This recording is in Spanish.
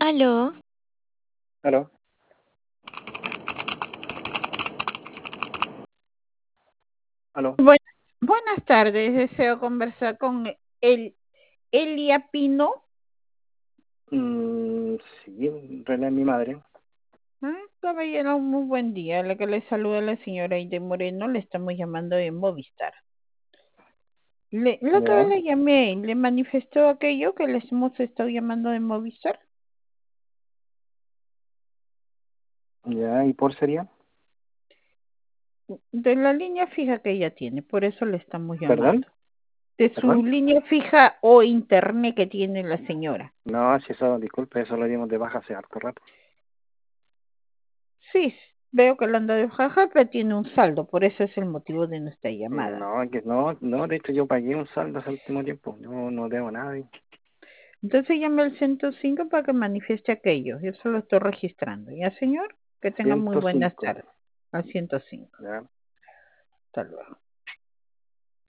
Aló, Aló, aló. Buen- Buenas tardes, deseo conversar con el Elia Pino. Sí, René es mi madre. Caballero, un muy buen día. La que le saluda la señora Aide Moreno, le estamos llamando de Movistar. La otra vez Ya, le llamé, le manifestó aquello que les hemos estado llamando de Movistar. ya, ¿y por sería? De la línea fija que ella tiene, por eso le estamos ¿Perdón? llamando. De su ¿Perdón? línea fija o internet que tiene la señora. No, si eso, disculpe, eso lo dimos de baja hace harto rato. Sí, veo que la anda de jaja, pero tiene un saldo, por eso es el motivo de nuestra llamada. No, que no, no, de hecho yo pagué un saldo hace el último tiempo. Yo no debo nada ahí. Entonces llame al 105 para que manifieste aquello. Yo se lo estoy registrando. ¿Ya, señor? Que tenga muy buenas 105. tardes. Al 105. Ya. Hasta luego.